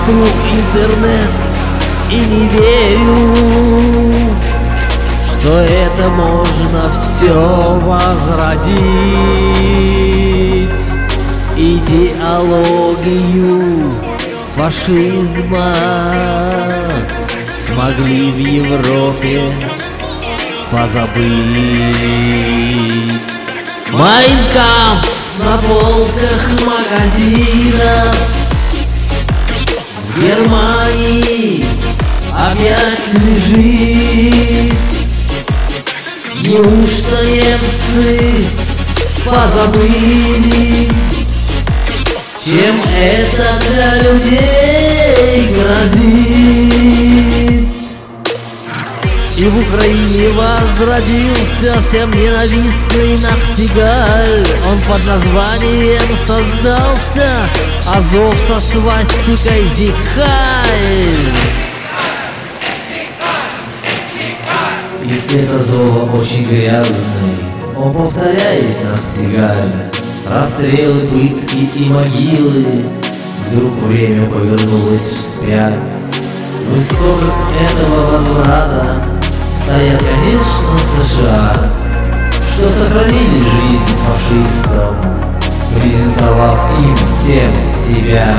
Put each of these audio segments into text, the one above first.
смотрю интернет и не верю, что это можно все возродить. Идеологию фашизма смогли в Европе позабыть. Майн кампф на полках магазинов в Германии опять лежит. Неужто немцы позабыли, чем это для людей грозит? И в Украине возродился всем ненавистный Нахтигаль. Он под названием создался Азов со свастикой Зикхайль. Если это зова очень грязный, он повторяет Нахтигаль. Расстрелы, пытки и могилы. Вдруг время повернулось вспять. В истоках этого возврата стоят, конечно, США, что сохранили жизнь фашистам, презентовав им тем себя.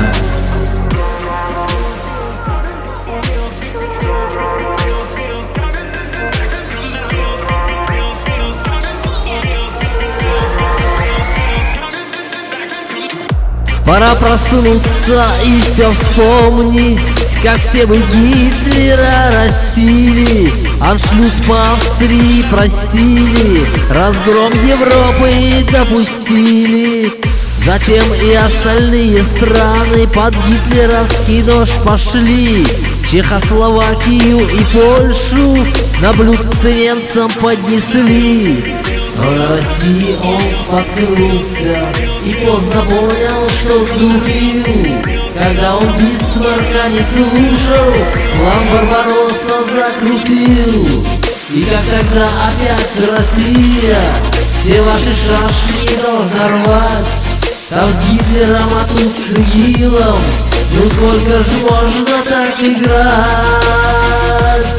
Пора проснуться и все вспомнить, как все вы Гитлера растили, аншлюз по Австрии простили, разгром Европы допустили. Затем и остальные страны под гитлеровский нож пошли. Чехословакию и Польшу на блюдце немцам поднесли. Но на России он споткнулся и поздно понял, что сглупил, когда он Бисмарка не слушал, план Барбаросса закрутил. И как тогда опять Россия все ваши шашни должна рвать, там с Гитлером, а тут с ИГИЛом. Ну сколько ж можно так играть?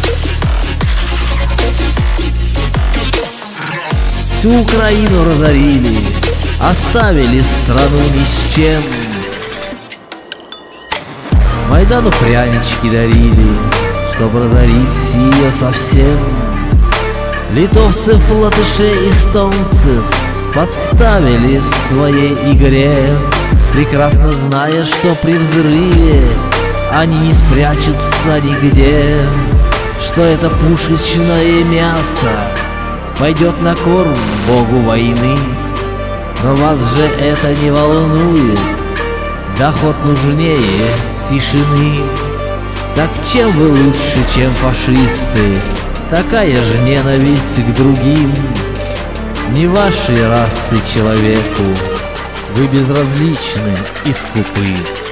Всю Украину разорили, оставили страну ни с чем. Майдану прянички дарили, чтобы разорить ее совсем. Литовцев, латышей, эстонцев подставили в своей игре, прекрасно зная, что при взрыве они не спрячутся нигде, что это пушечное мясо пойдет на корм богу войны. Но вас же это не волнует, доход нужнее тишины. Так чем вы лучше, чем фашисты? Такая же ненависть к другим. Не вашей расы человеку, вы безразличны и скупы.